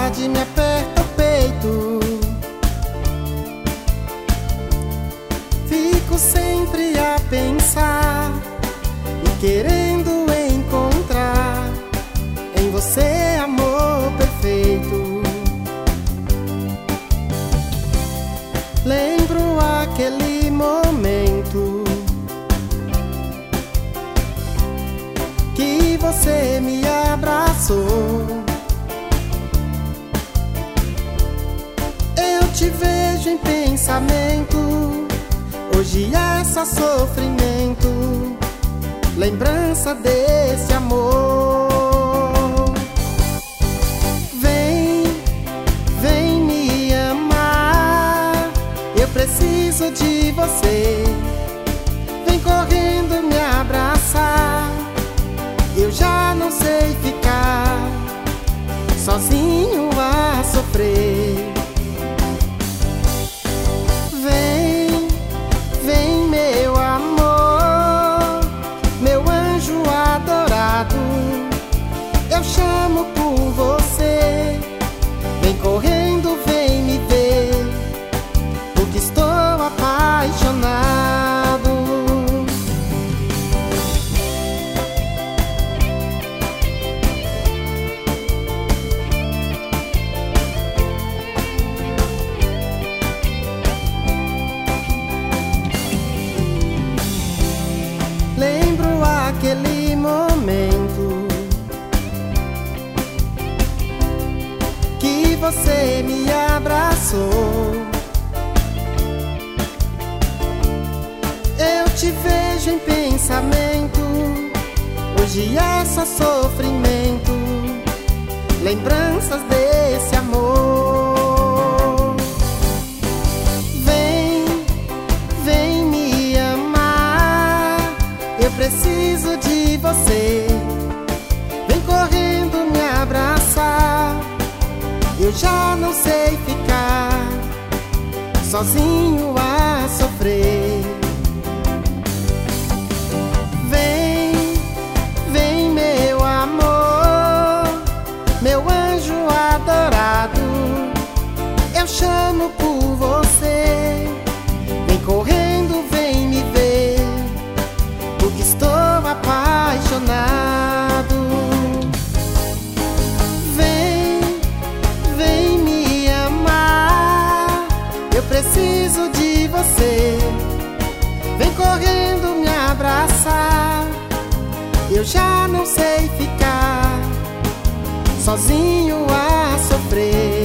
saudade me aperta o peito. Fico sempre a pensar e querendo encontrar em você amor perfeito. Lembro aquele momento que você me abraçou. Eu te vejo em pensamento, hoje é só sofrimento, lembrança desse amor. Vem, vem me amar, eu preciso de você. Vem correndo me abraçar, eu já não sei ficar sozinho a sofrer. Vem, vem meu amor, meu anjo adorado, eu chamo por você. Vem correndo, vem me ver, porque estou apaixonado. Lembro aquele momento que você me abraçou. Eu te vejo em pensamento, hoje é só sofrimento, lembranças desse amor. Vem, vem me amar, eu preciso de você. Vem correndo me abraçar, eu já não sei ficar sozinho a sofrer. Vem, vem meu amor, meu anjo adorado, eu chamo por você. Vem correndo, vem me ver, porque estou apaixonado. Vem, vem me amar, eu preciso de você. Vem correndo me abraçar, eu já não sei ficar sozinho a sofrer.